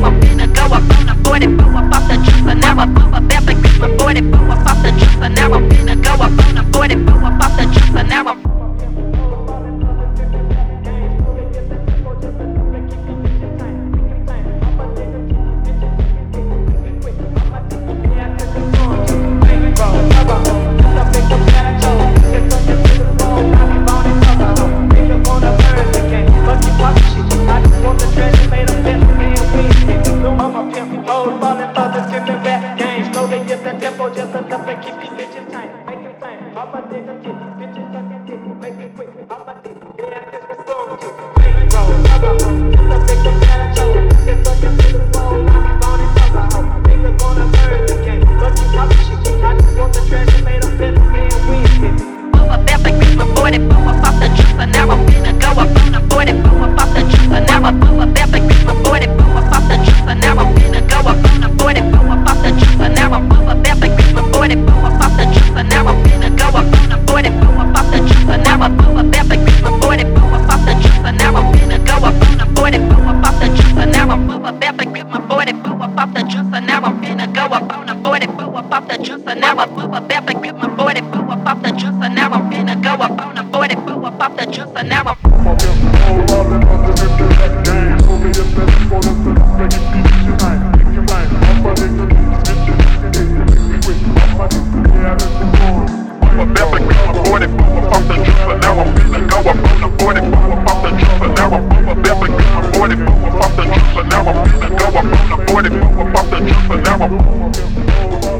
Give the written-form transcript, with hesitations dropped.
I'm finna go up on the 44 up off the juicer. Now I pump up epic, my 44 up off the juicer. Now I'm finna go up on the 44 up off the juicer. Now I'm just enough to keep these bitches tight. Make it tight. All my niggas get bitches sucking dick. Make it quick. All my niggas get this response. Make it roll. Cover home. Just a big banana toe. Get sucking to the floor. I be born in cover home. Niggas gonna learn the game. But you talk shit. I just want the trash and made a better man win. Pump up epic, my 44 up off the juicer. Now I'm finna go up on the 44 up off the juicer. Now I pump up epic, my 44 up off the juicer. Now I'm finna go up on the 44 up off the juicer. Now I pump up epic, my 44 up off the juicer. Now I'm finna go up on the 44 up off the juicer. Now I pump up epic, my 44 up off the juicer. Now I'm finna go up on the 44 up off the juicer. Now I pump up epic, my 44 up off the juicer. Now I'm finna go up on the 44 up off the juicer. Now I pump up epic, my 44 up off the juicer. Now I'm finna go up on the 44 up off the juicer. Now I'm Now I'm